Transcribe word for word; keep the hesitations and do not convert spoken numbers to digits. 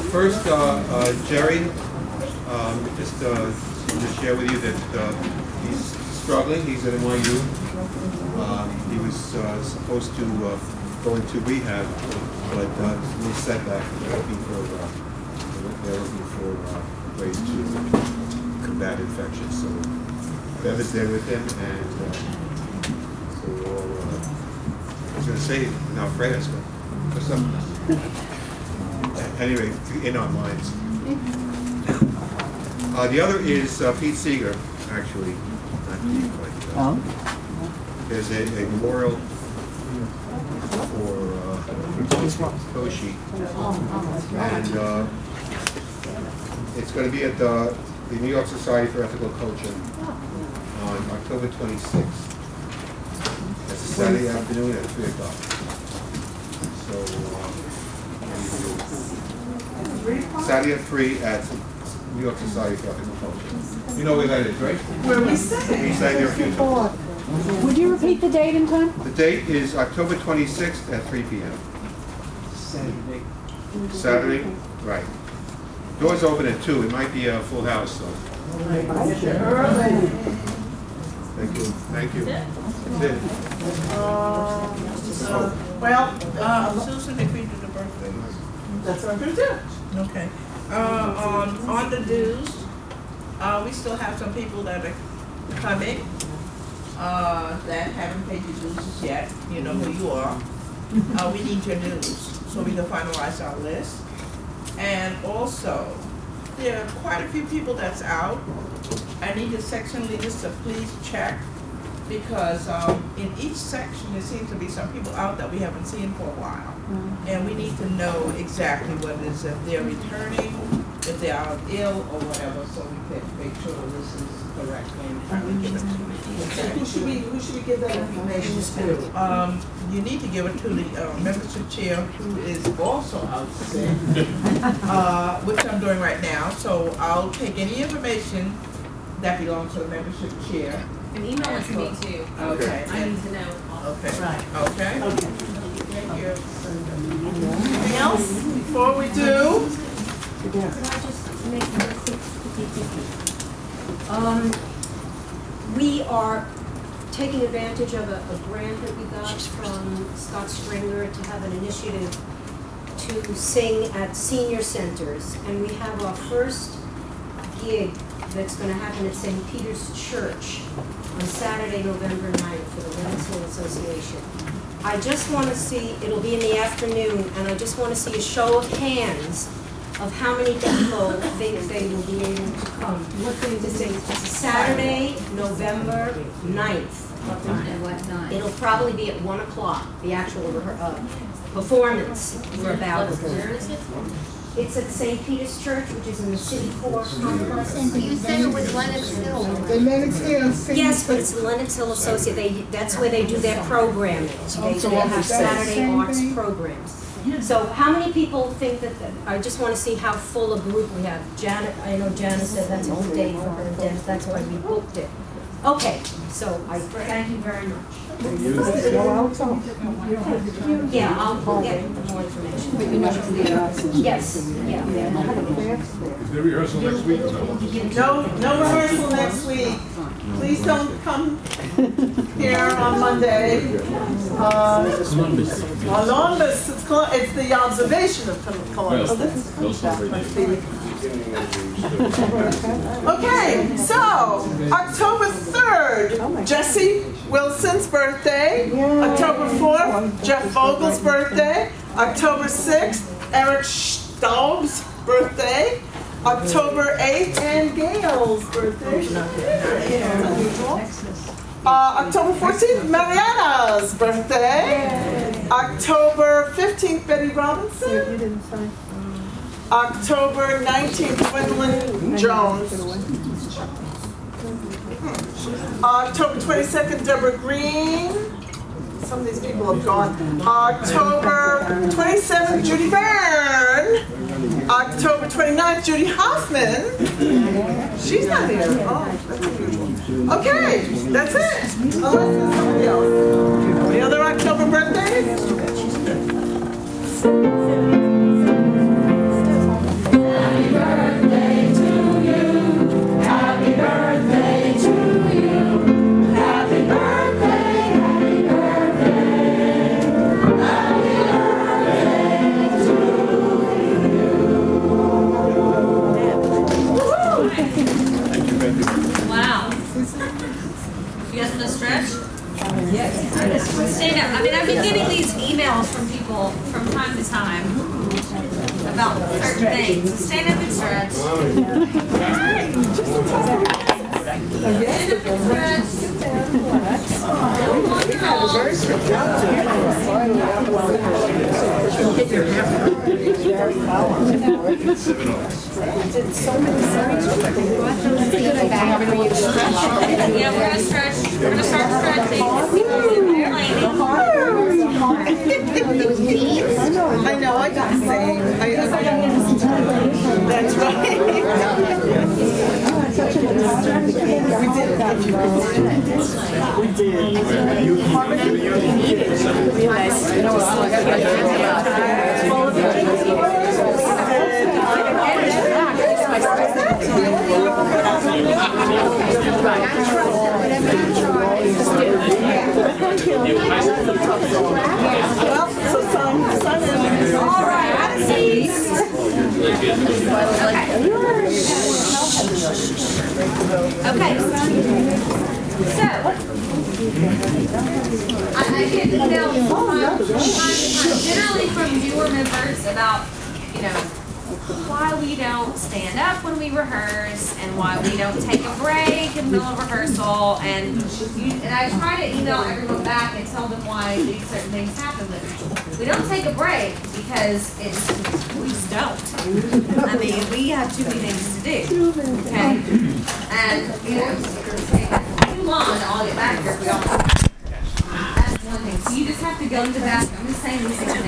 first, uh, uh, Jerry, um, just uh, to share with you that uh, he's struggling. He's at N Y U. Um, he was uh, supposed to uh, go into rehab, but uh, a little setback. They're looking for uh, they're looking for uh, ways to combat infections. So Beva's there with him, and uh, so we're all. Uh, I was going to say, not afraid of us, but for some. Anyway, in our minds. Uh, the other is uh, Pete Seeger, actually. Not Pete, but uh, oh. There's a, a memorial for uh, Toshi. And uh, it's going to be at the, the New York Society for Ethical Culture on October twenty-sixth. That's a Saturday afternoon at three o'clock. So, uh, Saturday at three at New York Society for Ethical Culture. You know where that is, right? Where we stay. We stay there a few times. Would you repeat the date and time? The date is October twenty-sixth at three p m Saturday. Saturday, right. Doors open at two. It might be a full house, so. Early. Thank you. Thank you. That's it. Uh, uh, well, uh, Susan, if we do the birthday. that's what I'm going to do. Okay. Uh, on, on the dues, uh, we still have some people that are coming uh, that haven't paid your dues yet. You know who you are. Uh, we need your dues so we can finalize our list. And also, there are quite a few people that's out. I need the section leaders to please check because um, in each section there seems to be some people out that we haven't seen for a while. Mm-hmm. And we need to know exactly what it is, if they're returning, if they are ill or whatever, so we can make sure this is correct and finally give it to me. So who should we, who should we give that information to? Um, you need to give it to the uh, membership chair who is also out sick, uh, which I'm doing right now. So I'll take any information that belongs to the membership chair. And email it to me too. Okay. I need to know. Okay. Right. Okay. Okay. Thank you. Anything else before we do? Could I just make a quick, um, we are taking advantage of a, a grant that we got from Scott Stringer to have an initiative to sing at senior centers, and we have our first gig that's going to happen at Saint Peter's Church on Saturday, November ninth for the Women's Hill Association. I just want to see, it'll be in the afternoon, and I just want to see a show of hands of how many people think they will be able to come. What day is it? It's Saturday, November ninth. What time and what time? It'll probably be at one o'clock, the actual uh, performance for about. Where is it? It's at Saint Peter's Church, which is in the city core complex. You said it was Lennox Hill. The Lennox Hill. Yes, but it's the Lennox Hill Associate. They, that's where they do their programming. They, they have Saturday arts programs. So how many people think that, that, I just want to see how full a group we have. Janet, I know Janet said that's a whole day for her, and Dennis, that's why we booked it. Okay, so I thank you very much. Yeah, I'll get more information. Yes, yeah. Is there rehearsal next week? No, no rehearsal next week. Please don't come here on Monday. Uh, Columbus, it's, Col it's the observation of Columbus. Okay, so October third, Jesse Wilson's birthday. October fourth, Jeff Vogel's birthday. October sixth, Eric Staub's birthday. October eighth, and Gail's birthday. Uh, October fourteenth, Mariana's birthday. October fifteenth, Betty Robinson. October nineteenth, Gwendolyn Jones. October twenty-second, Deborah Green. Some of these people have gone. October twenty-seventh, Judy Byrne. October twenty-ninth, Judy Hoffman. She's not here. Oh, that's unusual. Okay, that's it. Unless there's somebody else. Any other October birthdays? stretch? Yes. Stand up. I mean, I've been getting these emails from people from time to time about certain things. So stand up and stretch. Yeah, we're gonna stretch. We're gonna start stretching. I know, I got the same. I, I, that's right. We did. We did. Well, so some, some is. All right, have a seat. Okay. So, I, I get emails from time to time, generally from newer members about, you know, why we don't stand up when we rehearse and why we don't take a break in the middle of rehearsal. And, you, and I try to email everyone back and tell them why these certain things happen. But we don't take a break because it's, we just don't. I mean, we have too many things to do, okay? And, you know, it's going to take too long to all get back here if we don't. That's one thing. So you just have to go to the bathroom. I'm just saying these things